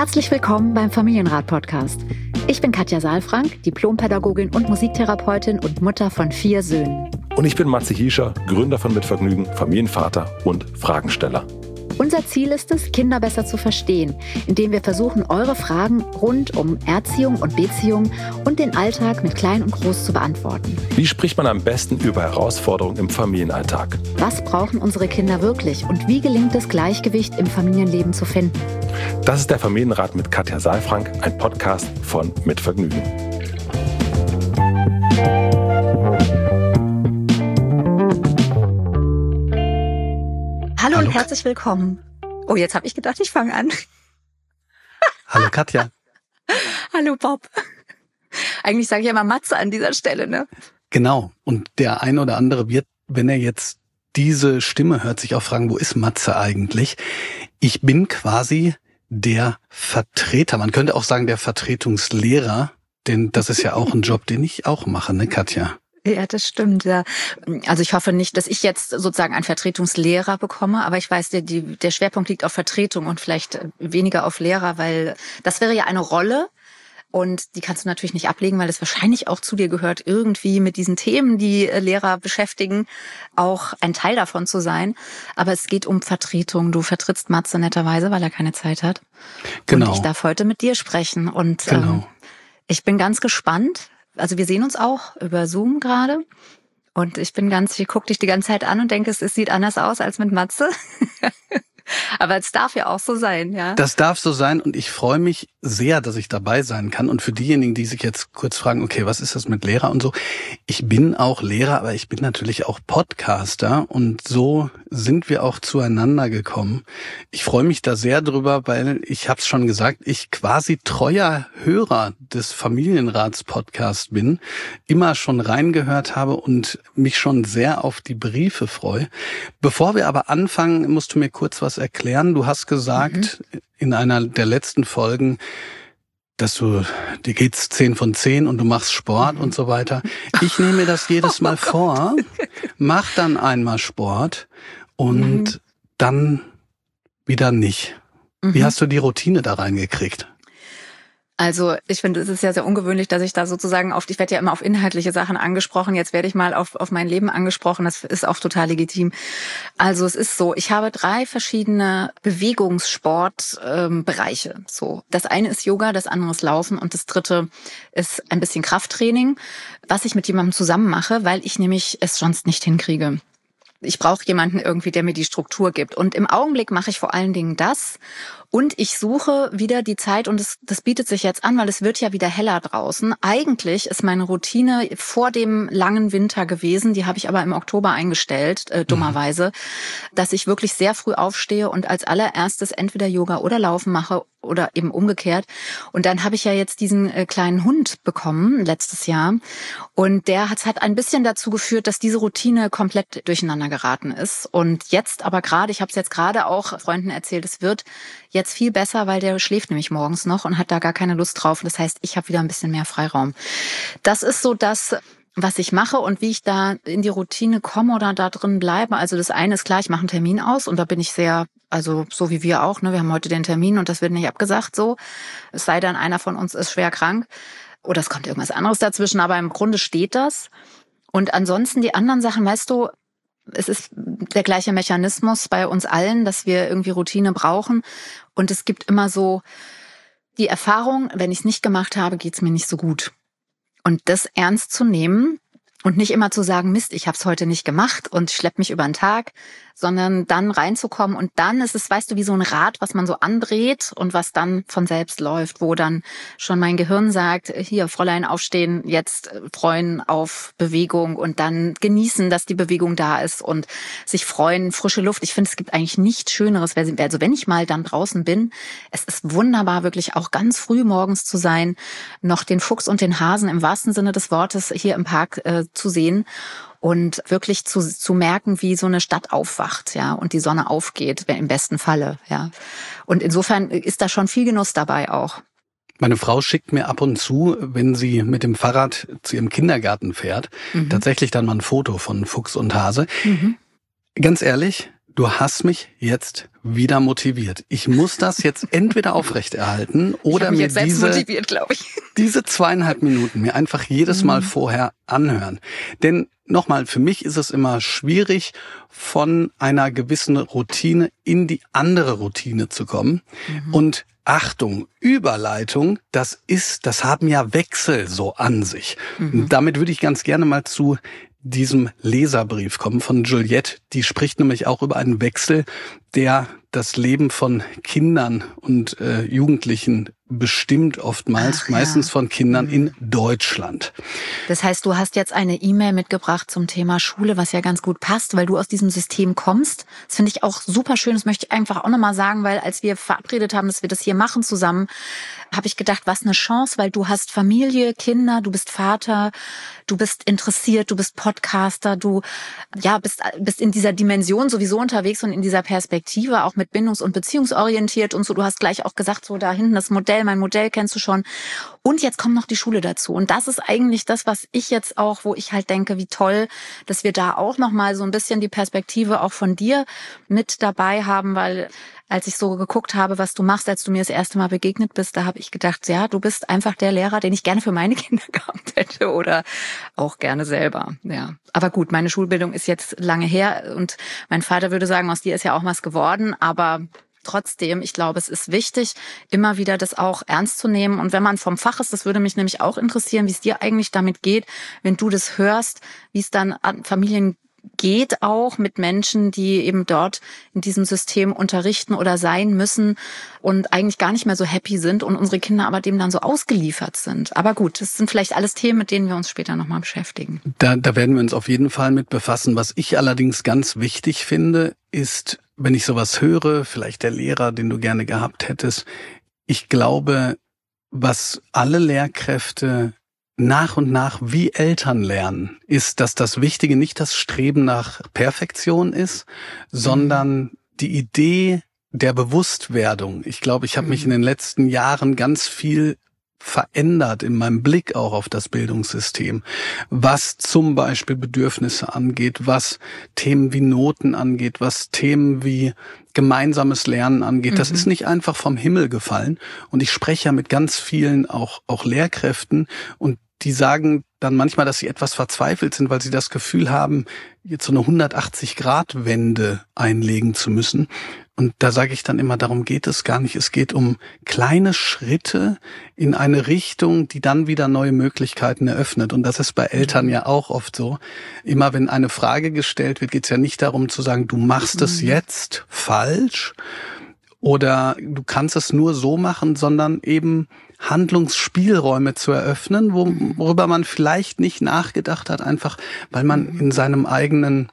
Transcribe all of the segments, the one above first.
Herzlich willkommen beim Familienrat-Podcast. Ich bin Katja Saalfrank, Diplompädagogin und Musiktherapeutin und Mutter von 4 Söhnen. Und ich bin Matze Hiescher, Gründer von Mitvergnügen, Familienvater und Fragensteller. Unser Ziel ist es, Kinder besser zu verstehen, indem wir versuchen, eure Fragen rund um Erziehung und Beziehung und den Alltag mit Klein und Groß zu beantworten. Wie spricht man am besten über Herausforderungen im Familienalltag? Was brauchen unsere Kinder wirklich und wie gelingt es, Gleichgewicht im Familienleben zu finden? Das ist der Familienrat mit Katja Saalfrank, ein Podcast von Mitvergnügen. Hallo und herzlich willkommen. Oh, jetzt habe ich gedacht, ich fange an. Hallo Katja. Hallo Bob. Eigentlich sage ich ja immer Matze an dieser Stelle, ne? Genau. Und der ein oder andere wird, wenn er jetzt diese Stimme hört, sich auch fragen, wo ist Matze eigentlich? Ich bin quasi der Vertreter. Man könnte auch sagen, der Vertretungslehrer. Denn das ist ja auch ein Job, den ich auch mache, ne Katja? Ja, das stimmt, ja. Also ich hoffe nicht, dass ich jetzt sozusagen einen Vertretungslehrer bekomme, aber ich weiß, der Schwerpunkt liegt auf Vertretung und vielleicht weniger auf Lehrer, weil das wäre ja eine Rolle und die kannst du natürlich nicht ablegen, weil es wahrscheinlich auch zu dir gehört, irgendwie mit diesen Themen, die Lehrer beschäftigen, auch ein Teil davon zu sein. Aber es geht um Vertretung. Du vertrittst Matze netterweise, weil er keine Zeit hat. Genau. Und ich darf heute mit dir sprechen und genau. Ich bin ganz gespannt. Also wir sehen uns auch über Zoom gerade und ich gucke dich die ganze Zeit an und denke, es sieht anders aus als mit Matze. Aber es darf ja auch so sein, ja. Das darf so sein und ich freue mich sehr, dass ich dabei sein kann. Und für diejenigen, die sich jetzt kurz fragen, okay, was ist das mit Lehrer und so? Ich bin auch Lehrer, aber ich bin natürlich auch Podcaster und so sind wir auch zueinander gekommen. Ich freue mich da sehr drüber, weil ich habe es schon gesagt, ich quasi treuer Hörer des Familienrats-Podcasts bin, immer schon reingehört habe und mich schon sehr auf die Briefe freue. Bevor wir aber anfangen, musst du mir kurz was erklären. Du hast gesagt in einer der letzten Folgen, dass dir geht's 10 von 10 und du machst Sport und so weiter. Ich nehme mir das jedes Mal vor, mach dann einmal Sport und dann wieder nicht. Wie hast du die Routine da reingekriegt? Also ich finde, es ist ja sehr ungewöhnlich, dass ich da sozusagen ich werde ja immer auf inhaltliche Sachen angesprochen, jetzt werde ich mal auf mein Leben angesprochen, das ist auch total legitim. Also es ist so, ich habe 3 verschiedene Bewegungssportbereiche. So, das eine ist Yoga, das andere ist Laufen und das dritte ist ein bisschen Krafttraining, was ich mit jemandem zusammen mache, weil ich nämlich es sonst nicht hinkriege. Ich brauche jemanden irgendwie, der mir die Struktur gibt. Und im Augenblick mache ich vor allen Dingen das. Und ich suche wieder die Zeit, und das bietet sich jetzt an, weil es wird ja wieder heller draußen. Eigentlich ist meine Routine vor dem langen Winter gewesen, die habe ich aber im Oktober eingestellt, dummerweise, dass ich wirklich sehr früh aufstehe und als allererstes entweder Yoga oder Laufen mache oder eben umgekehrt. Und dann habe ich ja jetzt diesen kleinen Hund bekommen, letztes Jahr. Und der hat ein bisschen dazu geführt, dass diese Routine komplett durcheinander geraten ist. Und jetzt aber gerade, ich habe es jetzt gerade auch Freunden erzählt, es wird jetzt viel besser, weil der schläft nämlich morgens noch und hat da gar keine Lust drauf. Das heißt, ich habe wieder ein bisschen mehr Freiraum. Das ist so das, was ich mache und wie ich da in die Routine komme oder da drin bleibe. Also das eine ist klar, ich mache einen Termin aus und da bin ich sehr, also so wie wir auch, ne, wir haben heute den Termin und das wird nicht abgesagt so. Es sei denn, einer von uns ist schwer krank oder es kommt irgendwas anderes dazwischen, aber im Grunde steht das. Und ansonsten die anderen Sachen, weißt du, es ist der gleiche Mechanismus bei uns allen, dass wir irgendwie Routine brauchen. Und es gibt immer so die Erfahrung, wenn ich es nicht gemacht habe, geht's mir nicht so gut. Und das ernst zu nehmen und nicht immer zu sagen, Mist, ich habe es heute nicht gemacht und schlepp mich über den Tag, sondern dann reinzukommen und dann ist es, weißt du, wie so ein Rad, was man so andreht und was dann von selbst läuft, wo dann schon mein Gehirn sagt, hier Fräulein aufstehen, jetzt freuen auf Bewegung und dann genießen, dass die Bewegung da ist und sich freuen, frische Luft. Ich finde, es gibt eigentlich nichts Schöneres, also wenn ich mal dann draußen bin, es ist wunderbar, wirklich auch ganz früh morgens zu sein, noch den Fuchs und den Hasen im wahrsten Sinne des Wortes hier im Park zu sehen. Und wirklich zu merken, wie so eine Stadt aufwacht, ja, und die Sonne aufgeht, im besten Falle, ja. Und insofern ist da schon viel Genuss dabei auch. Meine Frau schickt mir ab und zu, wenn sie mit dem Fahrrad zu ihrem Kindergarten fährt, tatsächlich dann mal ein Foto von Fuchs und Hase. Ganz ehrlich, Du hast mich jetzt wieder motiviert. Ich muss das jetzt entweder aufrechterhalten oder mir diese 2,5 Minuten mir einfach jedes Mal vorher anhören. Denn nochmal, für mich ist es immer schwierig, von einer gewissen Routine in die andere Routine zu kommen. Und Achtung, Überleitung, das haben ja Wechsel so an sich. Und damit würde ich ganz gerne mal zu diesem Leserbrief kommen von Juliette. Die spricht nämlich auch über einen Wechsel, der das Leben von Kindern und Jugendlichen bestimmt oftmals, meistens von Kindern in Deutschland. Das heißt, du hast jetzt eine E-Mail mitgebracht zum Thema Schule, was ja ganz gut passt, weil du aus diesem System kommst. Das finde ich auch super schön. Das möchte ich einfach auch nochmal sagen, weil als wir verabredet haben, dass wir das hier machen zusammen, habe ich gedacht, was eine Chance, weil du hast Familie, Kinder, du bist Vater, du bist interessiert, du bist Podcaster, du bist in dieser Dimension sowieso unterwegs und in dieser Perspektive auch mit bindungs- und beziehungsorientiert und so. Du hast gleich auch gesagt, so da hinten das Modell, mein Modell kennst du schon. Und jetzt kommt noch die Schule dazu. Und das ist eigentlich das, was ich jetzt auch, wo ich halt denke, wie toll, dass wir da auch nochmal so ein bisschen die Perspektive auch von dir mit dabei haben, weil als ich so geguckt habe, was du machst, als du mir das erste Mal begegnet bist, da habe ich gedacht, ja, du bist einfach der Lehrer, den ich gerne für meine Kinder gehabt hätte oder auch gerne selber. Ja, aber gut, meine Schulbildung ist jetzt lange her und mein Vater würde sagen, aus dir ist ja auch was geworden, aber trotzdem, ich glaube, es ist wichtig, immer wieder das auch ernst zu nehmen. Und wenn man vom Fach ist, das würde mich nämlich auch interessieren, wie es dir eigentlich damit geht, wenn du das hörst, wie es dann an Familien geht auch mit Menschen, die eben dort in diesem System unterrichten oder sein müssen und eigentlich gar nicht mehr so happy sind und unsere Kinder aber dem dann so ausgeliefert sind. Aber gut, das sind vielleicht alles Themen, mit denen wir uns später nochmal beschäftigen. Da werden wir uns auf jeden Fall mit befassen. Was ich allerdings ganz wichtig finde, ist, wenn ich sowas höre, vielleicht der Lehrer, den du gerne gehabt hättest, ich glaube, was alle Lehrkräfte nach und nach wie Eltern lernen, ist, dass das Wichtige nicht das Streben nach Perfektion ist, sondern die Idee der Bewusstwerdung. Ich glaube, ich habe mich in den letzten Jahren ganz viel verändert in meinem Blick auch auf das Bildungssystem, was zum Beispiel Bedürfnisse angeht, was Themen wie Noten angeht, was Themen wie gemeinsames Lernen angeht. Das ist nicht einfach vom Himmel gefallen. Und ich spreche ja mit ganz vielen auch Lehrkräften und die sagen dann manchmal, dass sie etwas verzweifelt sind, weil sie das Gefühl haben, jetzt so eine 180-Grad-Wende einlegen zu müssen. Und da sage ich dann immer, darum geht es gar nicht. Es geht um kleine Schritte in eine Richtung, die dann wieder neue Möglichkeiten eröffnet. Und das ist bei Eltern ja auch oft so. Immer wenn eine Frage gestellt wird, geht es ja nicht darum zu sagen, du machst es jetzt falsch oder du kannst es nur so machen, sondern eben Handlungsspielräume zu eröffnen, worüber man vielleicht nicht nachgedacht hat, einfach weil man in seiner eigenen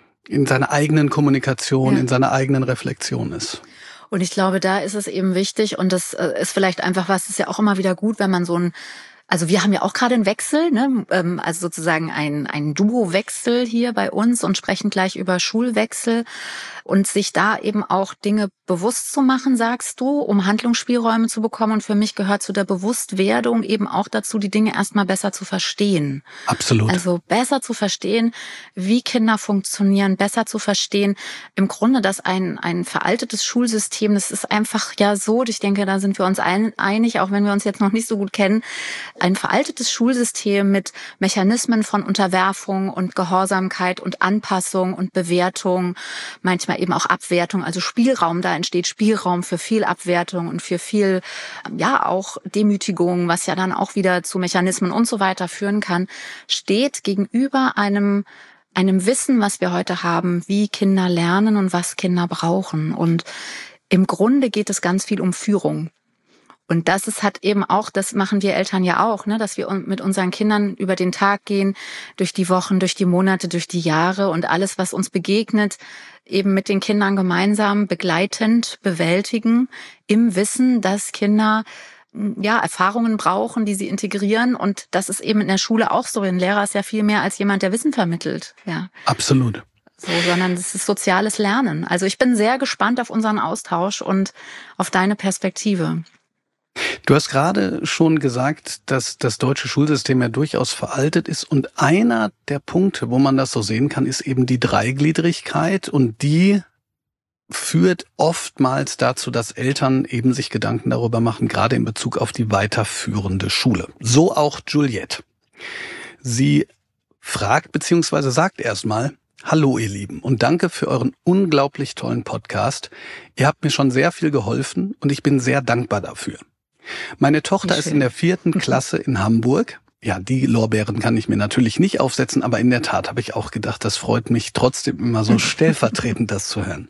Kommunikation, in seiner eigenen Reflexion ist. Und ich glaube, da ist es eben wichtig und das ist vielleicht einfach was, ist ja auch immer wieder gut, wenn man also wir haben ja auch gerade einen Wechsel, ne? Also sozusagen ein Duo-Wechsel hier bei uns und sprechen gleich über Schulwechsel und sich da eben auch Dinge bewusst zu machen, sagst du, um Handlungsspielräume zu bekommen. Und für mich gehört zu der Bewusstwerdung eben auch dazu, die Dinge erstmal besser zu verstehen. Absolut. Also besser zu verstehen, wie Kinder funktionieren, besser zu verstehen. Im Grunde, dass ein veraltetes Schulsystem, das ist einfach ja so, ich denke, da sind wir uns einig, auch wenn wir uns jetzt noch nicht so gut kennen, ein veraltetes Schulsystem mit Mechanismen von Unterwerfung und Gehorsamkeit und Anpassung und Bewertung, manchmal eben auch Abwertung, also Spielraum, da entsteht Spielraum für viel Abwertung und für viel, ja, auch Demütigung, was ja dann auch wieder zu Mechanismen und so weiter führen kann, steht gegenüber einem Wissen, was wir heute haben, wie Kinder lernen und was Kinder brauchen. Und im Grunde geht es ganz viel um Führung. Und das machen wir Eltern ja auch, ne, dass wir mit unseren Kindern über den Tag gehen, durch die Wochen, durch die Monate, durch die Jahre und alles, was uns begegnet, eben mit den Kindern gemeinsam begleitend bewältigen, im Wissen, dass Kinder Erfahrungen brauchen, die sie integrieren. Und das ist eben in der Schule auch so. Ein Lehrer ist ja viel mehr als jemand, der Wissen vermittelt. Ja. Absolut. Sondern es ist soziales Lernen. Also ich bin sehr gespannt auf unseren Austausch und auf deine Perspektive. Du hast gerade schon gesagt, dass das deutsche Schulsystem ja durchaus veraltet ist und einer der Punkte, wo man das so sehen kann, ist eben die Dreigliedrigkeit und die führt oftmals dazu, dass Eltern eben sich Gedanken darüber machen, gerade in Bezug auf die weiterführende Schule. So auch Juliette. Sie fragt bzw. sagt erstmal: Hallo ihr Lieben und danke für euren unglaublich tollen Podcast. Ihr habt mir schon sehr viel geholfen und ich bin sehr dankbar dafür. Meine Tochter ist in der 4. Klasse in Hamburg. Ja, die Lorbeeren kann ich mir natürlich nicht aufsetzen, aber in der Tat habe ich auch gedacht, das freut mich trotzdem immer so stellvertretend, das zu hören.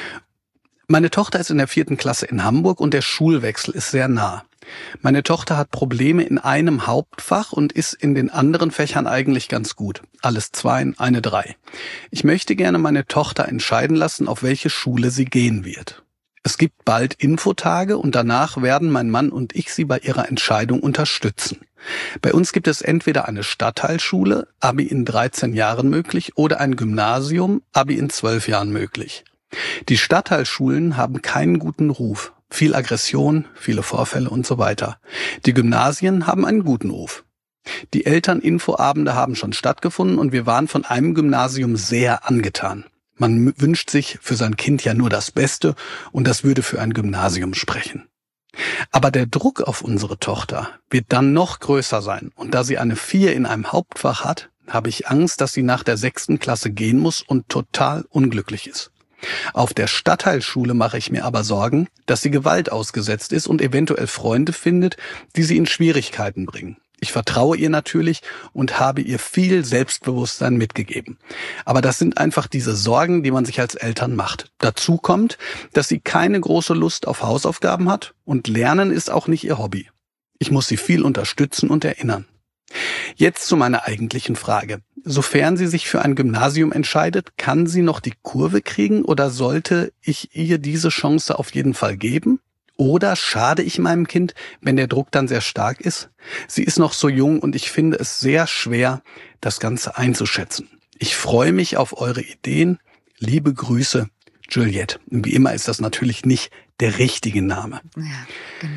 Meine Tochter ist in der 4. Klasse in Hamburg und der Schulwechsel ist sehr nah. Meine Tochter hat Probleme in einem Hauptfach und ist in den anderen Fächern eigentlich ganz gut. Alles 2, eine 3. Ich möchte gerne meine Tochter entscheiden lassen, auf welche Schule sie gehen wird. Es gibt bald Infotage und danach werden mein Mann und ich sie bei ihrer Entscheidung unterstützen. Bei uns gibt es entweder eine Stadtteilschule, Abi in 13 Jahren möglich, oder ein Gymnasium, Abi in 12 Jahren möglich. Die Stadtteilschulen haben keinen guten Ruf. Viel Aggression, viele Vorfälle und so weiter. Die Gymnasien haben einen guten Ruf. Die Elterninfoabende haben schon stattgefunden und wir waren von einem Gymnasium sehr angetan. Man wünscht sich für sein Kind ja nur das Beste und das würde für ein Gymnasium sprechen. Aber der Druck auf unsere Tochter wird dann noch größer sein und da sie eine 4 in einem Hauptfach hat, habe ich Angst, dass sie nach der 6. Klasse gehen muss und total unglücklich ist. Auf der Stadtteilschule mache ich mir aber Sorgen, dass sie Gewalt ausgesetzt ist und eventuell Freunde findet, die sie in Schwierigkeiten bringen. Ich vertraue ihr natürlich und habe ihr viel Selbstbewusstsein mitgegeben. Aber das sind einfach diese Sorgen, die man sich als Eltern macht. Dazu kommt, dass sie keine große Lust auf Hausaufgaben hat und Lernen ist auch nicht ihr Hobby. Ich muss sie viel unterstützen und erinnern. Jetzt zu meiner eigentlichen Frage. Sofern sie sich für ein Gymnasium entscheidet, kann sie noch die Kurve kriegen oder sollte ich ihr diese Chance auf jeden Fall geben? Oder schade ich meinem Kind, wenn der Druck dann sehr stark ist? Sie ist noch so jung und ich finde es sehr schwer, das Ganze einzuschätzen. Ich freue mich auf eure Ideen. Liebe Grüße, Juliette. Und wie immer ist das natürlich nicht der richtige Name. Ja, genau.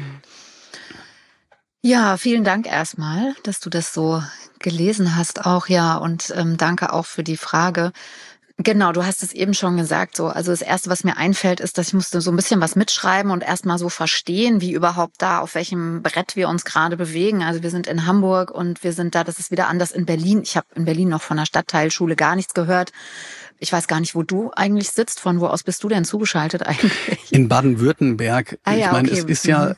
Ja, vielen Dank erstmal, dass du das so gelesen hast auch, ja, und danke auch für die Frage. Genau, du hast es eben schon gesagt, so. Also das Erste, was mir einfällt, ist, dass ich musste so ein bisschen was mitschreiben und erstmal so verstehen, wie überhaupt da, auf welchem Brett wir uns gerade bewegen. Also wir sind in Hamburg und wir sind da, das ist wieder anders in Berlin. Ich habe in Berlin noch von der Stadtteilschule gar nichts gehört. Ich weiß gar nicht, wo du eigentlich sitzt. Von wo aus bist du denn zugeschaltet eigentlich? In Baden-Württemberg. Ah, ja, ich meine, okay. Es ist ja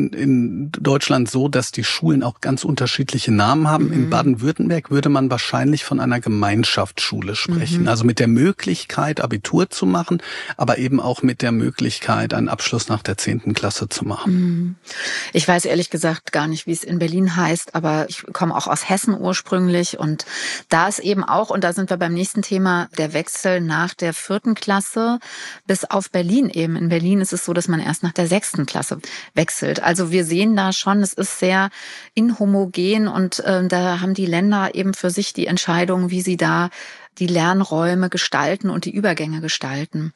in Deutschland so, dass die Schulen auch ganz unterschiedliche Namen haben. In Baden-Württemberg würde man wahrscheinlich von einer Gemeinschaftsschule sprechen. Also mit der Möglichkeit, Abitur zu machen, aber eben auch mit der Möglichkeit, einen Abschluss nach der 10. Klasse zu machen. Ich weiß ehrlich gesagt gar nicht, wie es in Berlin heißt, aber ich komme auch aus Hessen ursprünglich und da ist eben auch, und da sind wir beim nächsten Thema, der Wechsel nach der 4. Klasse bis auf Berlin eben. In Berlin ist es so, dass man erst nach der 6. Klasse wechselt. Also wir sehen da schon, es ist sehr inhomogen und da haben die Länder eben für sich die Entscheidung, wie sie da die Lernräume gestalten und die Übergänge gestalten.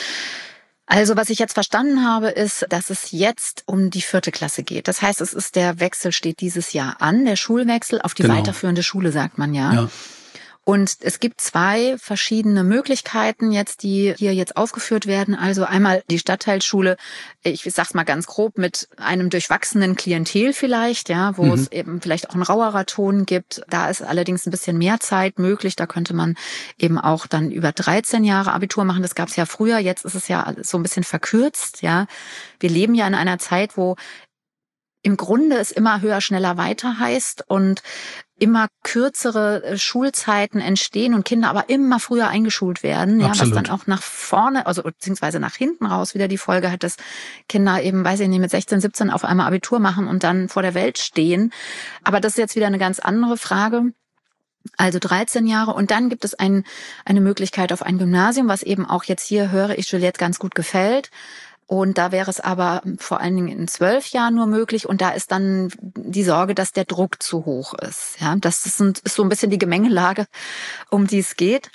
Also was ich jetzt verstanden habe, ist, dass es jetzt um die 4. Klasse geht. Das heißt, der Wechsel steht dieses Jahr an, der Schulwechsel auf die weiterführende Schule, sagt man ja. Und es gibt 2 verschiedene Möglichkeiten jetzt, die hier jetzt aufgeführt werden. Also einmal die Stadtteilschule, ich sag's mal ganz grob, mit einem durchwachsenen Klientel vielleicht, ja, wo es eben vielleicht auch einen rauerer Ton gibt. Da ist allerdings ein bisschen mehr Zeit möglich. Da könnte man eben auch dann über 13 Jahre Abitur machen. Das gab's ja früher. Jetzt ist es ja so ein bisschen verkürzt, ja. Wir leben ja in einer Zeit, wo im Grunde es immer höher, schneller, weiter heißt und immer kürzere Schulzeiten entstehen und Kinder aber immer früher eingeschult werden, ja, was dann auch nach vorne, also beziehungsweise nach hinten raus wieder die Folge hat, dass Kinder eben, weiß ich nicht, mit 16, 17 auf einmal Abitur machen und dann vor der Welt stehen. Aber das ist jetzt wieder eine ganz andere Frage. Also 13 Jahre und dann gibt es eine Möglichkeit auf ein Gymnasium, was eben auch jetzt hier, höre ich, Juliette, ganz gut gefällt. Und da wäre es aber vor allen Dingen in 12 Jahren nur möglich. Und da ist dann die Sorge, dass der Druck zu hoch ist. Ja, das ist so ein bisschen die Gemengelage, um die es geht.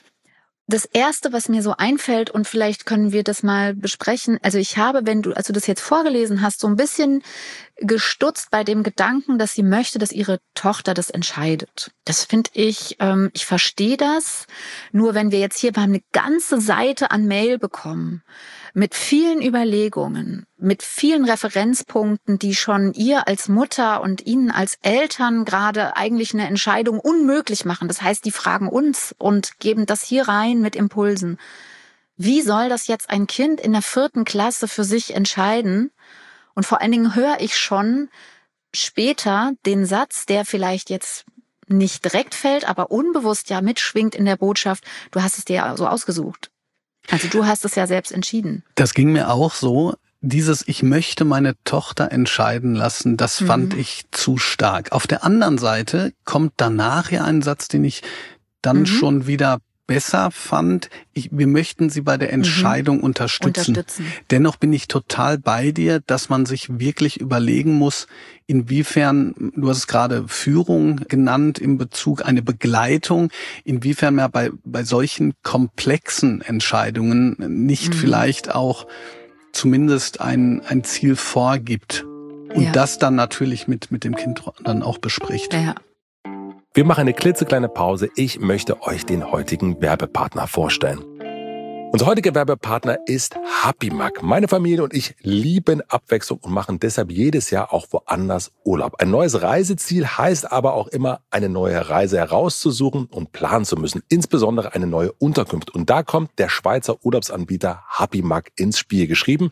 Das Erste, was mir so einfällt, und vielleicht können wir das mal besprechen. Also ich habe, als du das jetzt vorgelesen hast, so ein bisschen gestutzt bei dem Gedanken, dass sie möchte, dass ihre Tochter das entscheidet. Das finde ich, ich verstehe das. Nur wenn wir jetzt hier, wir haben eine ganze Seite an Mail bekommen, mit vielen Überlegungen, mit vielen Referenzpunkten, die schon ihr als Mutter und Ihnen als Eltern gerade eigentlich eine Entscheidung unmöglich machen. Das heißt, die fragen uns und geben das hier rein mit Impulsen. Wie soll das jetzt ein Kind in der 4. Klasse für sich entscheiden? Und vor allen Dingen höre ich schon später den Satz, der vielleicht jetzt nicht direkt fällt, aber unbewusst ja mitschwingt in der Botschaft, du hast es dir ja so ausgesucht. Also du hast es ja selbst entschieden. Das ging mir auch so. Dieses Ich möchte meine Tochter entscheiden lassen, das fand ich zu stark. Auf der anderen Seite kommt danach ja ein Satz, den ich dann schon wieder besser fand. Wir möchten sie bei der Entscheidung unterstützen. Dennoch bin ich total bei dir, dass man sich wirklich überlegen muss, inwiefern, du hast es gerade Führung genannt, in Bezug eine Begleitung, inwiefern man bei solchen komplexen Entscheidungen nicht vielleicht auch zumindest ein Ziel vorgibt und das dann natürlich mit dem Kind dann auch bespricht. Ja. Wir machen eine klitzekleine Pause. Ich möchte euch den heutigen Werbepartner vorstellen. Unser heutiger Werbepartner ist HappyMac. Meine Familie und ich lieben Abwechslung und machen deshalb jedes Jahr auch woanders Urlaub. Ein neues Reiseziel heißt aber auch immer, eine neue Reise herauszusuchen und planen zu müssen. Insbesondere eine neue Unterkunft. Und da kommt der Schweizer Urlaubsanbieter HappyMac ins Spiel. Geschrieben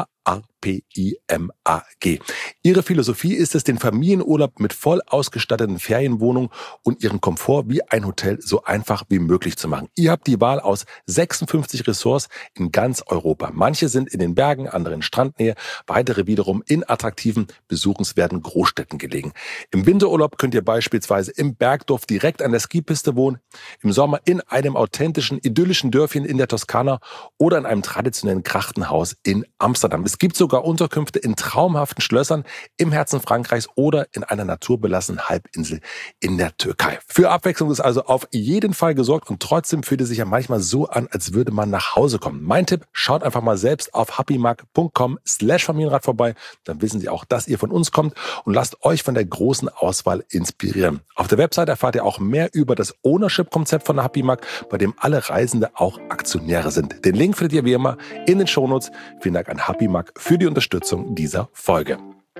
HappyMac. Ihre Philosophie ist es, den Familienurlaub mit voll ausgestatteten Ferienwohnungen und ihren Komfort wie ein Hotel so einfach wie möglich zu machen. Ihr habt die Wahl aus 56 Ressorts in ganz Europa. Manche sind in den Bergen, andere in Strandnähe, weitere wiederum in attraktiven, besuchenswerten Großstädten gelegen. Im Winterurlaub könnt ihr beispielsweise im Bergdorf direkt an der Skipiste wohnen, im Sommer in einem authentischen, idyllischen Dörfchen in der Toskana oder in einem traditionellen Krachtenhaus in Amsterdam. Es gibt sogar Unterkünfte in traumhaften Schlössern im Herzen Frankreichs oder in einer naturbelassenen Halbinsel in der Türkei. Für Abwechslung ist also auf jeden Fall gesorgt und trotzdem fühlt es sich ja manchmal so an, als würde man nach Hause kommen. Mein Tipp, schaut einfach mal selbst auf happymac.com/Familienrat vorbei. Dann wissen Sie auch, dass ihr von uns kommt und lasst euch von der großen Auswahl inspirieren. Auf der Website erfahrt ihr auch mehr über das Ownership-Konzept von HappyMac, bei dem alle Reisende auch Aktionäre sind. Den Link findet ihr wie immer in den Shownotes. Vielen Dank an HappyMac für die Unterstützung dieser Folge.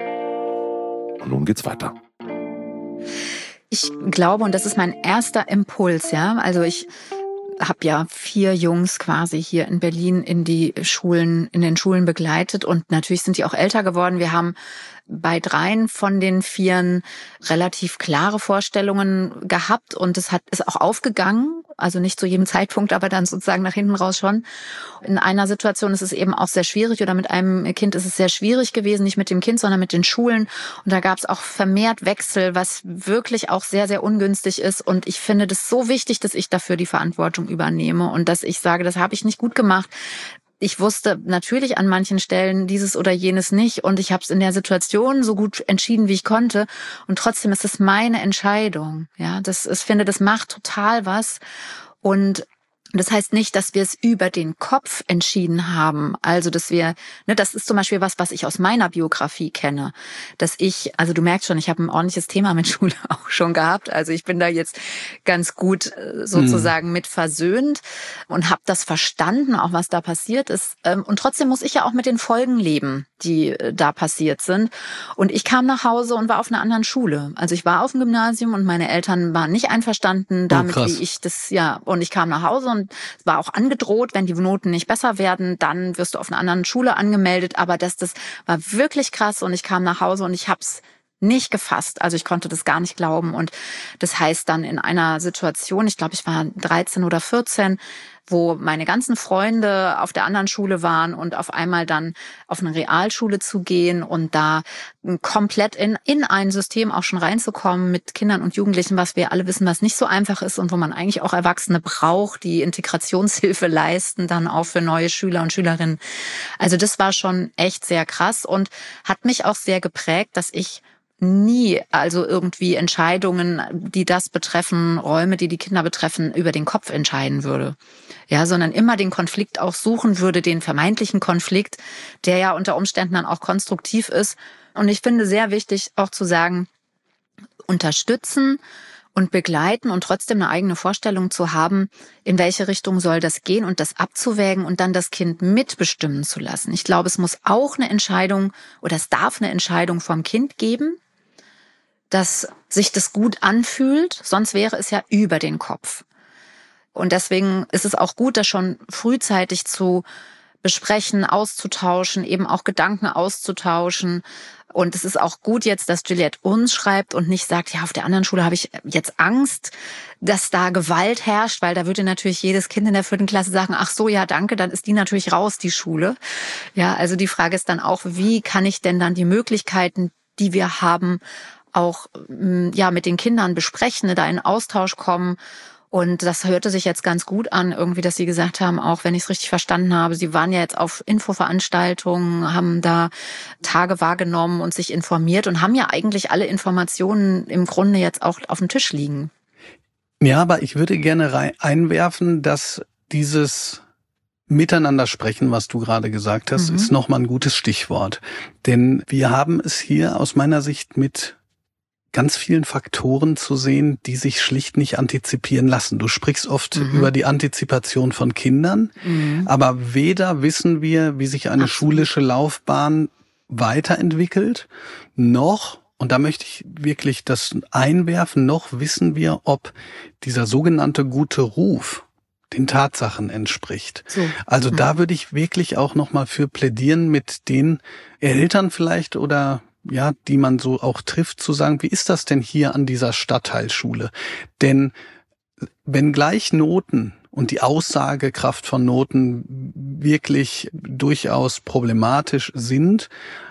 Und nun geht's weiter. Ich glaube, und das ist mein erster Impuls, ja, also ich habe ja 4 Jungs quasi hier in Berlin in den Schulen begleitet und natürlich sind die auch älter geworden. Wir haben bei 3 von den 4 relativ klare Vorstellungen gehabt und es ist auch aufgegangen, also nicht zu jedem Zeitpunkt, aber dann sozusagen nach hinten raus schon. In einer Situation ist es eben auch sehr schwierig oder mit einem Kind ist es sehr schwierig gewesen, nicht mit dem Kind, sondern mit den Schulen und da gab es auch vermehrt Wechsel, was wirklich auch sehr, sehr ungünstig ist und ich finde das so wichtig, dass ich dafür die Verantwortung übernehme und dass ich sage, das habe ich nicht gut gemacht. Ich wusste natürlich an manchen Stellen dieses oder jenes nicht und ich habe es in der Situation so gut entschieden, wie ich konnte und trotzdem ist es meine Entscheidung. Ja, ich finde, das macht total was und das heißt nicht, dass wir es über den Kopf entschieden haben. Also, dass wir, das ist zum Beispiel was ich aus meiner Biografie kenne. Also du merkst schon, ich habe ein ordentliches Thema mit Schule auch schon gehabt. Also ich bin da jetzt ganz gut sozusagen mit versöhnt und habe das verstanden, auch was da passiert ist. Und trotzdem muss ich ja auch mit den Folgen leben, die da passiert sind. Und ich kam nach Hause und war auf einer anderen Schule. Also ich war auf dem Gymnasium und meine Eltern waren nicht einverstanden damit, wie ich das, und ich kam nach Hause und es war auch angedroht, wenn die Noten nicht besser werden, dann wirst du auf einer anderen Schule angemeldet. Aber das war wirklich krass und ich kam nach Hause und ich hab's nicht gefasst. Also ich konnte das gar nicht glauben. Und das heißt dann in einer Situation, ich glaube, ich war 13 oder 14, wo meine ganzen Freunde auf der anderen Schule waren und auf einmal dann auf eine Realschule zu gehen und da komplett in ein System auch schon reinzukommen mit Kindern und Jugendlichen, was wir alle wissen, was nicht so einfach ist und wo man eigentlich auch Erwachsene braucht, die Integrationshilfe leisten, dann auch für neue Schüler und Schülerinnen. Also das war schon echt sehr krass und hat mich auch sehr geprägt, dass ich nie also irgendwie Entscheidungen, die das betreffen, Räume, die Kinder betreffen, über den Kopf entscheiden würde. Ja, sondern immer den Konflikt auch suchen würde, den vermeintlichen Konflikt, der ja unter Umständen dann auch konstruktiv ist, Und ich finde sehr wichtig auch zu sagen, unterstützen und begleiten und trotzdem eine eigene Vorstellung zu haben, in welche Richtung soll das gehen und das abzuwägen und dann das Kind mitbestimmen zu lassen. Ich glaube, es muss auch eine Entscheidung oder es darf eine Entscheidung vom Kind geben, dass sich das gut anfühlt, sonst wäre es ja über den Kopf. Und deswegen ist es auch gut, das schon frühzeitig zu besprechen, auszutauschen, eben auch Gedanken auszutauschen. Und es ist auch gut jetzt, dass Juliette uns schreibt und nicht sagt, ja, auf der anderen Schule habe ich jetzt Angst, dass da Gewalt herrscht, weil da würde natürlich jedes Kind in der 4. Klasse sagen, ach so, ja, danke, dann ist die natürlich raus, die Schule. Ja, also die Frage ist dann auch, wie kann ich denn dann die Möglichkeiten, die wir haben, auch ja mit den Kindern besprechen, da in Austausch kommen. Und das hörte sich jetzt ganz gut an, irgendwie, dass Sie gesagt haben, auch wenn ich es richtig verstanden habe, Sie waren ja jetzt auf Infoveranstaltungen, haben da Tage wahrgenommen und sich informiert und haben ja eigentlich alle Informationen im Grunde jetzt auch auf dem Tisch liegen. Ja, aber ich würde gerne einwerfen, dass dieses Miteinander sprechen, was du gerade gesagt hast, ist nochmal ein gutes Stichwort. Denn wir haben es hier aus meiner Sicht mit ganz vielen Faktoren zu sehen, die sich schlicht nicht antizipieren lassen. Du sprichst oft über die Antizipation von Kindern, aber weder wissen wir, wie sich eine schulische Laufbahn weiterentwickelt, noch, und da möchte ich wirklich das einwerfen, noch wissen wir, ob dieser sogenannte gute Ruf den Tatsachen entspricht. So. Also da würde ich wirklich auch nochmal für plädieren, mit den Eltern vielleicht oder ja, die man so auch trifft, zu sagen, wie ist das denn hier an dieser Stadtteilschule? Denn wenngleich Noten und die Aussagekraft von Noten wirklich durchaus problematisch sind,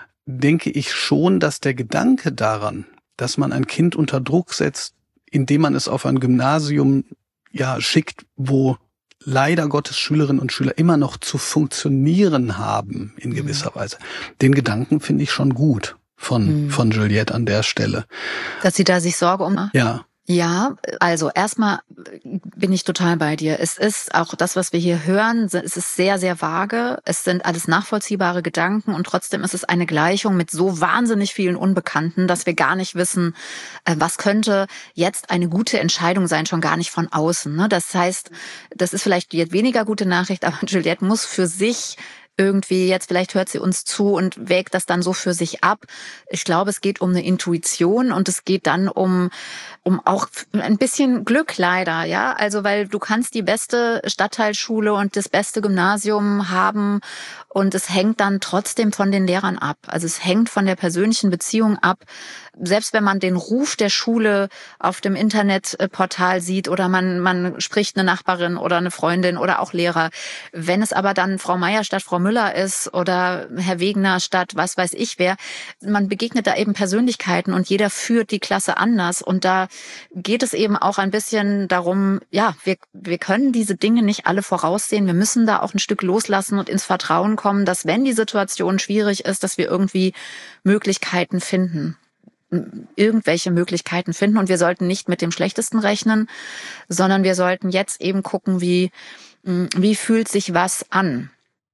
denke ich schon, dass der Gedanke daran, dass man ein Kind unter Druck setzt, indem man es auf ein Gymnasium ja schickt, wo leider Gottes Schülerinnen und Schüler immer noch zu funktionieren haben in gewisser Weise. Den Gedanken finde ich schon gut von Juliette an der Stelle. Dass sie da sich Sorge um... Ja. Ja, also erstmal bin ich total bei dir. Es ist auch das, was wir hier hören, es ist sehr, sehr vage. Es sind alles nachvollziehbare Gedanken und trotzdem ist es eine Gleichung mit so wahnsinnig vielen Unbekannten, dass wir gar nicht wissen, was könnte jetzt eine gute Entscheidung sein, schon gar nicht von außen. Ne? Das heißt, das ist vielleicht die weniger gute Nachricht, aber Juliette muss für sich irgendwie, jetzt vielleicht hört sie uns zu und wägt das dann so für sich ab. Ich glaube, es geht um eine Intuition und es geht dann um auch ein bisschen Glück leider, ja. Also, weil du kannst die beste Stadtteilschule und das beste Gymnasium haben und es hängt dann trotzdem von den Lehrern ab. Also es hängt von der persönlichen Beziehung ab. Selbst wenn man den Ruf der Schule auf dem Internetportal sieht oder man spricht eine Nachbarin oder eine Freundin oder auch Lehrer. Wenn es aber dann Frau Meier statt Frau Müller ist oder Herr Wegener statt was weiß ich wer, man begegnet da eben Persönlichkeiten und jeder führt die Klasse anders. Und da geht es eben auch ein bisschen darum, ja, wir können diese Dinge nicht alle voraussehen. Wir müssen da auch ein Stück loslassen und ins Vertrauen kommen, dass wenn die Situation schwierig ist, dass wir irgendwie Möglichkeiten finden. Irgendwelche Möglichkeiten finden und wir sollten nicht mit dem Schlechtesten rechnen, sondern wir sollten jetzt eben gucken, wie fühlt sich was an.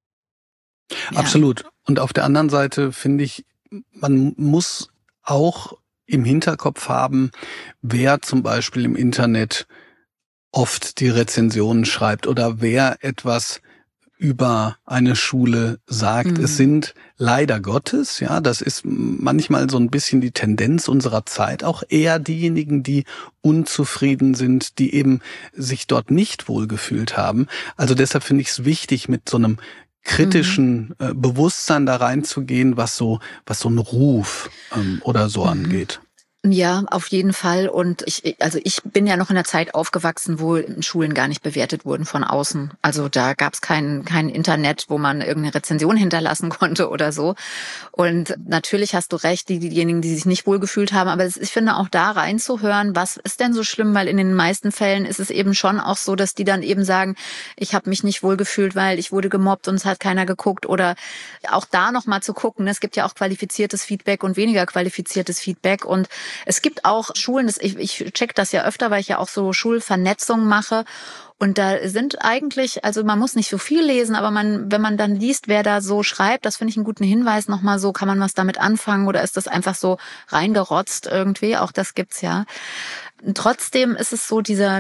Ja. Absolut. Und auf der anderen Seite finde ich, man muss auch im Hinterkopf haben, wer zum Beispiel im Internet oft die Rezensionen schreibt oder wer etwas über eine Schule sagt. Es sind leider Gottes, ja, das ist manchmal so ein bisschen die Tendenz unserer Zeit, auch eher diejenigen, die unzufrieden sind, die eben sich dort nicht wohlgefühlt haben. Also deshalb finde ich es wichtig, mit so einem kritischen Bewusstsein da reinzugehen, was so einen Ruf oder so angeht. Ja, auf jeden Fall. Und ich bin ja noch in der Zeit aufgewachsen, wo Schulen gar nicht bewertet wurden von außen. Also da gab es kein Internet, wo man irgendeine Rezension hinterlassen konnte oder so. Und natürlich hast du recht, diejenigen, die sich nicht wohlgefühlt haben. Aber ich finde auch da reinzuhören, was ist denn so schlimm? Weil in den meisten Fällen ist es eben schon auch so, dass die dann eben sagen, ich habe mich nicht wohlgefühlt, weil ich wurde gemobbt und es hat keiner geguckt. Oder auch da nochmal zu gucken. Es gibt ja auch qualifiziertes Feedback und weniger qualifiziertes Feedback. Und Es gibt auch Schulen, ich check das ja öfter, weil ich ja auch so Schulvernetzung mache. Und da sind eigentlich, also man muss nicht so viel lesen, aber wenn man dann liest, wer da so schreibt, das finde ich einen guten Hinweis nochmal so, kann man was damit anfangen oder ist das einfach so reingerotzt irgendwie? Auch das gibt's ja. Und trotzdem ist es so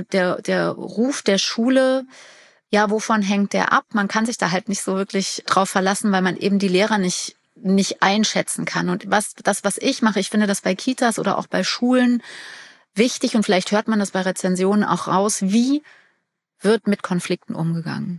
der Ruf der Schule, ja, wovon hängt der ab? Man kann sich da halt nicht so wirklich drauf verlassen, weil man eben die Lehrer nicht einschätzen kann. Und was ich mache, ich finde das bei Kitas oder auch bei Schulen wichtig und vielleicht hört man das bei Rezensionen auch raus, wie wird mit Konflikten umgegangen.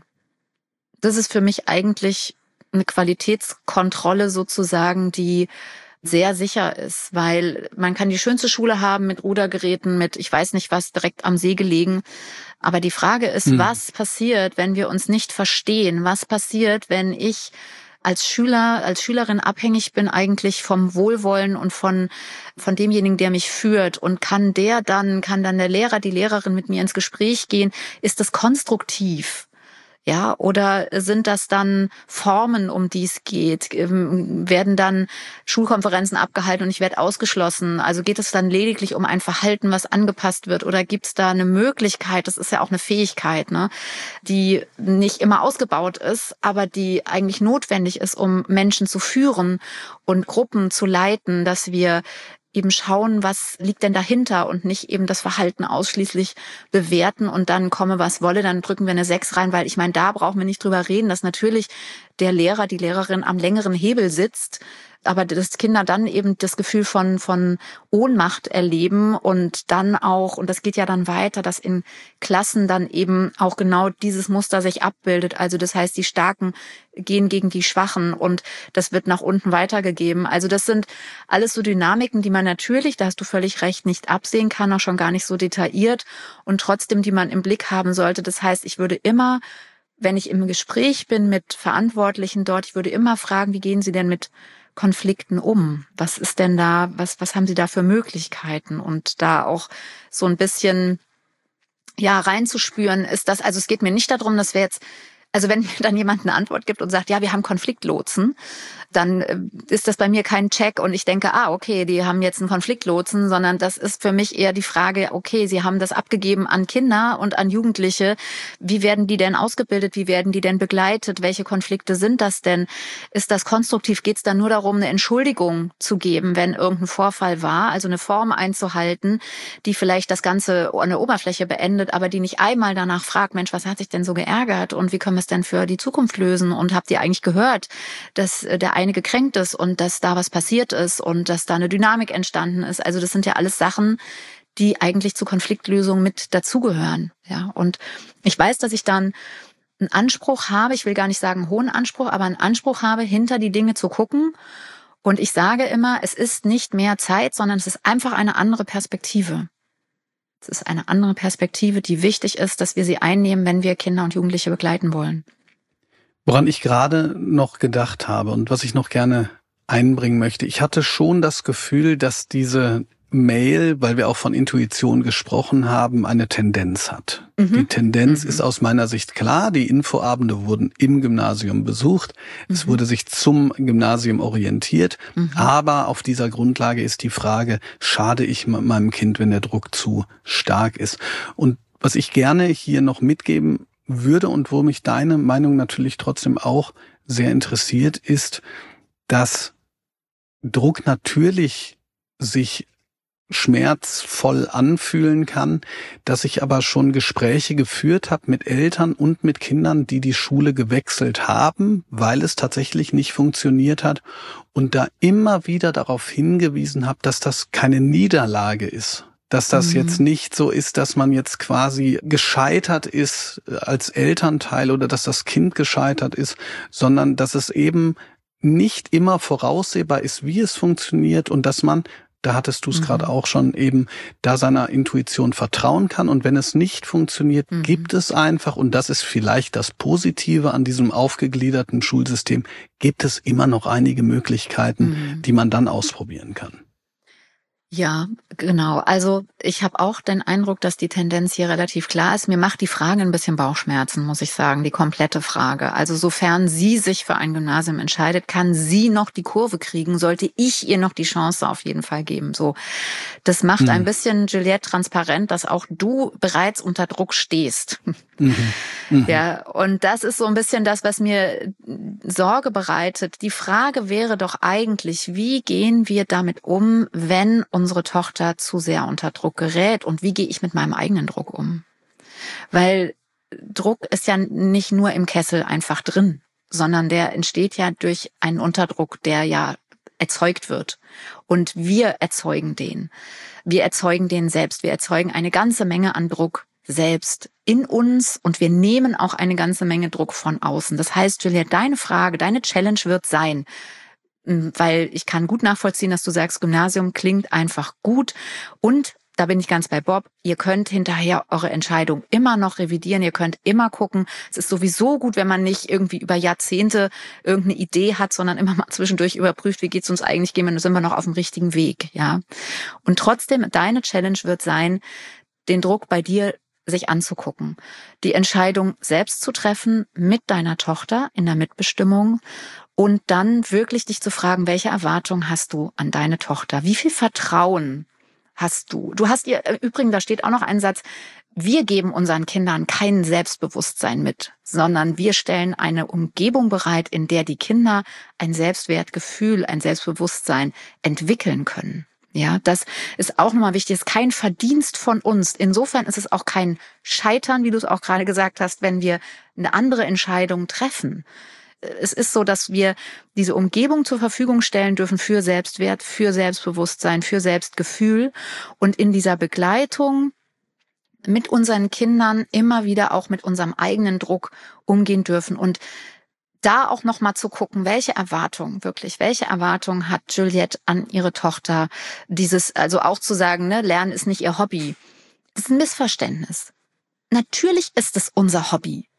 Das ist für mich eigentlich eine Qualitätskontrolle sozusagen, die sehr sicher ist, weil man kann die schönste Schule haben mit Rudergeräten, mit ich weiß nicht was, direkt am See gelegen. Aber die Frage ist, was passiert, wenn wir uns nicht verstehen? Was passiert, wenn ich als Schülerin abhängig bin eigentlich vom Wohlwollen und von demjenigen, der mich führt und kann dann der Lehrer, die Lehrerin mit mir ins Gespräch gehen? Ist das konstruktiv? Ja, oder sind das dann Formen, um die es geht? Werden dann Schulkonferenzen abgehalten und ich werde ausgeschlossen? Also geht es dann lediglich um ein Verhalten, was angepasst wird? Oder gibt es da eine Möglichkeit, das ist ja auch eine Fähigkeit, ne, die nicht immer ausgebaut ist, aber die eigentlich notwendig ist, um Menschen zu führen und Gruppen zu leiten, dass wir eben schauen, was liegt denn dahinter und nicht eben das Verhalten ausschließlich bewerten und dann komme, was wolle, dann drücken wir eine 6 rein, weil ich meine, da brauchen wir nicht drüber reden, dass natürlich der Lehrer, die Lehrerin am längeren Hebel sitzt, aber dass Kinder dann eben das Gefühl von Ohnmacht erleben und dann auch, und das geht ja dann weiter, dass in Klassen dann eben auch genau dieses Muster sich abbildet. Also das heißt, die Starken gehen gegen die Schwachen und das wird nach unten weitergegeben. Also das sind alles so Dynamiken, die man natürlich, da hast du völlig recht, nicht absehen kann, auch schon gar nicht so detailliert und trotzdem, die man im Blick haben sollte. Das heißt, ich würde immer, wenn ich im Gespräch bin mit Verantwortlichen dort, ich würde immer fragen, wie gehen Sie denn mit Konflikten um? Was ist denn da, was haben Sie da für Möglichkeiten? Und da auch so ein bisschen, ja, reinzuspüren ist das, also es geht mir nicht darum, dass wir jetzt, also wenn mir dann jemand eine Antwort gibt und sagt, ja, wir haben Konfliktlotsen, dann ist das bei mir kein Check und ich denke, okay, die haben jetzt einen Konfliktlotsen, sondern das ist für mich eher die Frage, okay, sie haben das abgegeben an Kinder und an Jugendliche. Wie werden die denn ausgebildet? Wie werden die denn begleitet? Welche Konflikte sind das denn? Ist das konstruktiv? Geht es dann nur darum, eine Entschuldigung zu geben, wenn irgendein Vorfall war? Also eine Form einzuhalten, die vielleicht das Ganze an der Oberfläche beendet, aber die nicht einmal danach fragt, Mensch, was hat sich denn so geärgert und wie können wir es denn für die Zukunft lösen? Und habt ihr eigentlich gehört, dass der eine gekränkt ist und dass da was passiert ist und dass da eine Dynamik entstanden ist? Also das sind ja alles Sachen, die eigentlich zur Konfliktlösung mit dazugehören. Ja, und ich weiß, dass ich dann einen Anspruch habe, ich will gar nicht sagen hohen Anspruch, aber einen Anspruch habe, hinter die Dinge zu gucken. Und ich sage immer, es ist nicht mehr Zeit, sondern es ist einfach eine andere Perspektive. Es ist eine andere Perspektive, die wichtig ist, dass wir sie einnehmen, wenn wir Kinder und Jugendliche begleiten wollen. Woran ich gerade noch gedacht habe und was ich noch gerne einbringen möchte, ich hatte schon das Gefühl, dass diese Mail, weil wir auch von Intuition gesprochen haben, eine Tendenz hat. Die Tendenz ist aus meiner Sicht klar. Die Infoabende wurden im Gymnasium besucht. Es wurde sich zum Gymnasium orientiert. Aber auf dieser Grundlage ist die Frage, schade ich meinem Kind, wenn der Druck zu stark ist? Und was ich gerne hier noch mitgeben würde und wo mich deine Meinung natürlich trotzdem auch sehr interessiert, ist, dass Druck natürlich sich schmerzvoll anfühlen kann, dass ich aber schon Gespräche geführt habe mit Eltern und mit Kindern, die die Schule gewechselt haben, weil es tatsächlich nicht funktioniert hat und da immer wieder darauf hingewiesen habe, dass das keine Niederlage ist. Dass das jetzt nicht so ist, dass man jetzt quasi gescheitert ist als Elternteil oder dass das Kind gescheitert ist, sondern dass es eben nicht immer voraussehbar ist, wie es funktioniert und dass man, da hattest du es gerade auch schon, eben da seiner Intuition vertrauen kann und wenn es nicht funktioniert, gibt es einfach, und das ist vielleicht das Positive an diesem aufgegliederten Schulsystem, gibt es immer noch einige Möglichkeiten, die man dann ausprobieren kann. Ja, genau. Also ich habe auch den Eindruck, dass die Tendenz hier relativ klar ist. Mir macht die Frage ein bisschen Bauchschmerzen, muss ich sagen, die komplette Frage. Also sofern sie sich für ein Gymnasium entscheidet, kann sie noch die Kurve kriegen, sollte ich ihr noch die Chance auf jeden Fall geben. So, das macht ein bisschen, Juliette, transparent, dass auch du bereits unter Druck stehst. Ja, und das ist so ein bisschen das, was mir Sorge bereitet. Die Frage wäre doch eigentlich, wie gehen wir damit um, wenn unsere Tochter zu sehr unter Druck gerät, und wie gehe ich mit meinem eigenen Druck um? Weil Druck ist ja nicht nur im Kessel einfach drin, sondern der entsteht ja durch einen Unterdruck, der ja erzeugt wird. Und wir erzeugen den. Wir erzeugen den selbst. Wir erzeugen eine ganze Menge an Druck selbst in uns, und wir nehmen auch eine ganze Menge Druck von außen. Das heißt, Juliette, deine Frage, deine Challenge wird sein, weil ich kann gut nachvollziehen, dass du sagst, Gymnasium klingt einfach gut, und da bin ich ganz bei Bob, ihr könnt hinterher eure Entscheidung immer noch revidieren, ihr könnt immer gucken. Es ist sowieso gut, wenn man nicht irgendwie über Jahrzehnte irgendeine Idee hat, sondern immer mal zwischendurch überprüft, wie geht's uns eigentlich, sind wir noch auf dem richtigen Weg, ja. Und trotzdem, deine Challenge wird sein, den Druck bei dir sich anzugucken, die Entscheidung selbst zu treffen mit deiner Tochter in der Mitbestimmung, und dann wirklich dich zu fragen, welche Erwartungen hast du an deine Tochter? Wie viel Vertrauen hast du? Du hast ihr, übrigens, da steht auch noch ein Satz, wir geben unseren Kindern kein Selbstbewusstsein mit, sondern wir stellen eine Umgebung bereit, in der die Kinder ein Selbstwertgefühl, ein Selbstbewusstsein entwickeln können. Ja, das ist auch nochmal wichtig. Es ist kein Verdienst von uns. Insofern ist es auch kein Scheitern, wie du es auch gerade gesagt hast, wenn wir eine andere Entscheidung treffen. Es ist so, dass wir diese Umgebung zur Verfügung stellen dürfen für Selbstwert, für Selbstbewusstsein, für Selbstgefühl, und in dieser Begleitung mit unseren Kindern immer wieder auch mit unserem eigenen Druck umgehen dürfen, und da auch noch mal zu gucken, welche Erwartungen hat Juliette an ihre Tochter? Also auch zu sagen, ne, Lernen ist nicht ihr Hobby. Das ist ein Missverständnis. Natürlich ist es unser Hobby.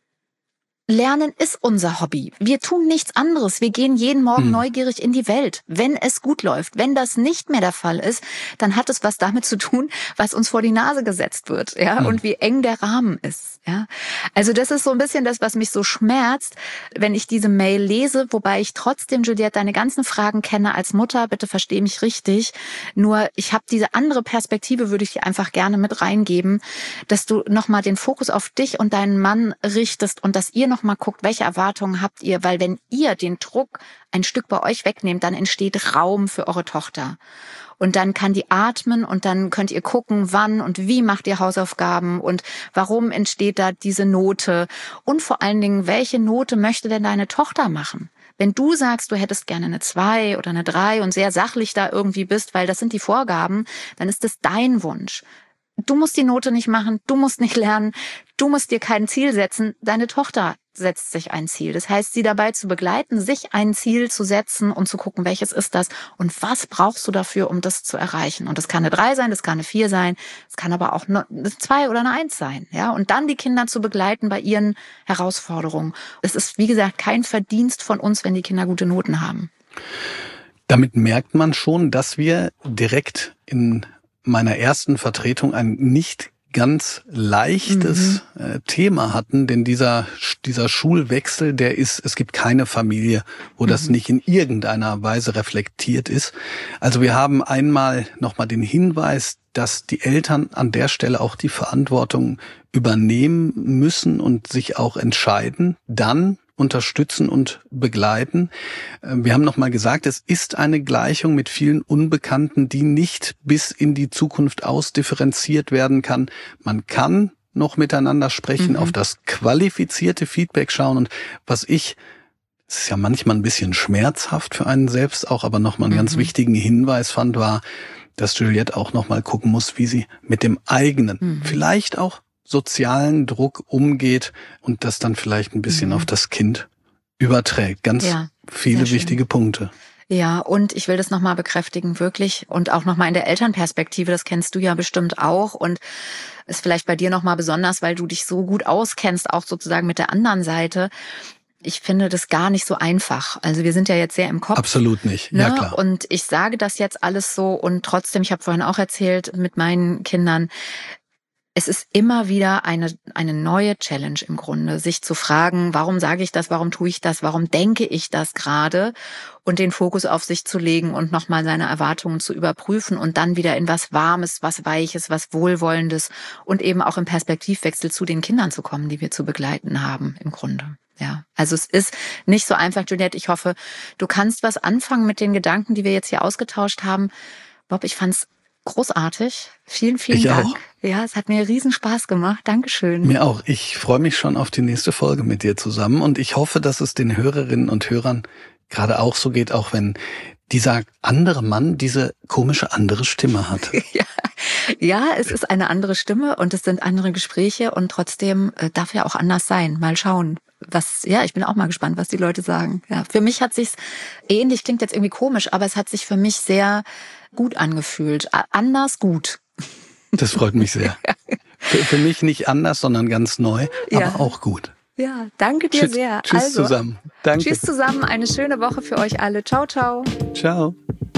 Lernen ist unser Hobby. Wir tun nichts anderes. Wir gehen jeden Morgen neugierig in die Welt, wenn es gut läuft. Wenn das nicht mehr der Fall ist, dann hat es was damit zu tun, was uns vor die Nase gesetzt wird, ja, und wie eng der Rahmen ist, ja. Also das ist so ein bisschen das, was mich so schmerzt, wenn ich diese Mail lese, wobei ich trotzdem, Juliette, deine ganzen Fragen kenne als Mutter, bitte versteh mich richtig. Nur ich habe diese andere Perspektive, würde ich dir einfach gerne mit reingeben, dass du nochmal den Fokus auf dich und deinen Mann richtest und dass ihr noch mal guckt, welche Erwartungen habt ihr, weil wenn ihr den Druck ein Stück bei euch wegnehmt, dann entsteht Raum für eure Tochter. Und dann kann die atmen, und dann könnt ihr gucken, wann und wie macht ihr Hausaufgaben und warum entsteht da diese Note, und vor allen Dingen, welche Note möchte denn deine Tochter machen? Wenn du sagst, du hättest gerne eine 2 oder eine 3 und sehr sachlich da irgendwie bist, weil das sind die Vorgaben, dann ist das dein Wunsch. Du musst die Note nicht machen, du musst nicht lernen, du musst dir kein Ziel setzen. Deine Tochter setzt sich ein Ziel. Das heißt, sie dabei zu begleiten, sich ein Ziel zu setzen und zu gucken, welches ist das und was brauchst du dafür, um das zu erreichen. Und das kann eine 3 sein, das kann eine 4 sein, es kann aber auch eine 2 oder eine 1 sein. Ja? Und dann die Kinder zu begleiten bei ihren Herausforderungen. Es ist, wie gesagt, kein Verdienst von uns, wenn die Kinder gute Noten haben. Damit merkt man schon, dass wir direkt in meiner ersten Vertretung ein nicht ganz leichtes Thema hatten, denn dieser Schulwechsel, es gibt keine Familie, wo das nicht in irgendeiner Weise reflektiert ist. Also wir haben einmal nochmal den Hinweis, dass die Eltern an der Stelle auch die Verantwortung übernehmen müssen und sich auch entscheiden, dann unterstützen und begleiten. Wir haben nochmal gesagt, es ist eine Gleichung mit vielen Unbekannten, die nicht bis in die Zukunft ausdifferenziert werden kann. Man kann noch miteinander sprechen, auf das qualifizierte Feedback schauen, und es ist ja manchmal ein bisschen schmerzhaft für einen selbst auch, aber nochmal einen ganz wichtigen Hinweis fand, war, dass Juliette auch nochmal gucken muss, wie sie mit dem eigenen, vielleicht auch sozialen Druck umgeht und das dann vielleicht ein bisschen auf das Kind überträgt. Ganz viele wichtige Punkte. Ja, und ich will das nochmal bekräftigen, wirklich, und auch nochmal in der Elternperspektive, das kennst du ja bestimmt auch und ist vielleicht bei dir nochmal besonders, weil du dich so gut auskennst, auch sozusagen mit der anderen Seite. ich finde das gar nicht so einfach. Also wir sind ja jetzt sehr im Kopf. Absolut nicht, ja klar. Und ich sage das jetzt alles so und trotzdem, ich habe vorhin auch erzählt mit meinen Kindern, es ist immer wieder eine neue Challenge im Grunde, sich zu fragen, warum sage ich das, warum tue ich das, warum denke ich das gerade und den Fokus auf sich zu legen und nochmal seine Erwartungen zu überprüfen und dann wieder in was Warmes, was Weiches, was Wohlwollendes und eben auch im Perspektivwechsel zu den Kindern zu kommen, die wir zu begleiten haben im Grunde. Ja, also es ist nicht so einfach, Juliette. Ich hoffe, du kannst was anfangen mit den Gedanken, die wir jetzt hier ausgetauscht haben. Bob, ich fand's großartig. Vielen, vielen Dank. Auch. Ja, es hat mir riesen Spaß gemacht. Dankeschön. Mir auch. Ich freue mich schon auf die nächste Folge mit dir zusammen und ich hoffe, dass es den Hörerinnen und Hörern gerade auch so geht, auch wenn dieser andere Mann diese komische andere Stimme hat. Ja, es ist eine andere Stimme und es sind andere Gespräche und trotzdem darf ja auch anders sein. Mal schauen. Ich bin auch mal gespannt, was die Leute sagen. Ja, für mich hat sich's ähnlich, klingt jetzt irgendwie komisch, aber es hat sich für mich sehr gut angefühlt. Anders gut. Das freut mich sehr. Für mich nicht anders, sondern ganz neu, aber auch gut. Ja, danke dir sehr. Tschüss zusammen. Danke. Tschüss zusammen, eine schöne Woche für euch alle. Ciao, ciao. Ciao.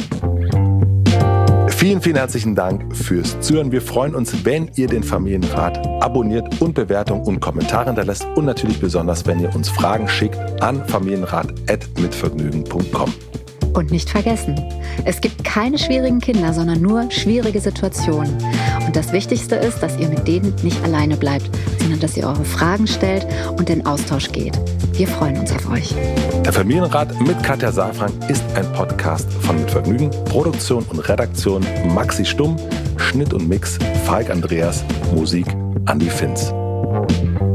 Vielen, vielen herzlichen Dank fürs Zuhören. Wir freuen uns, wenn ihr den Familienrat abonniert und Bewertungen und Kommentare hinterlässt und natürlich besonders, wenn ihr uns Fragen schickt an familienrat@mitvergnügen.com. Und nicht vergessen, es gibt keine schwierigen Kinder, sondern nur schwierige Situationen. Und das Wichtigste ist, dass ihr mit denen nicht alleine bleibt, sondern dass ihr eure Fragen stellt und in Austausch geht. Wir freuen uns auf euch. Der Familienrat mit Katja Saalfrank ist ein Podcast von Mit Vergnügen. Produktion und Redaktion Maxi Stumm, Schnitt und Mix Falk Andreas, Musik Andi Finz.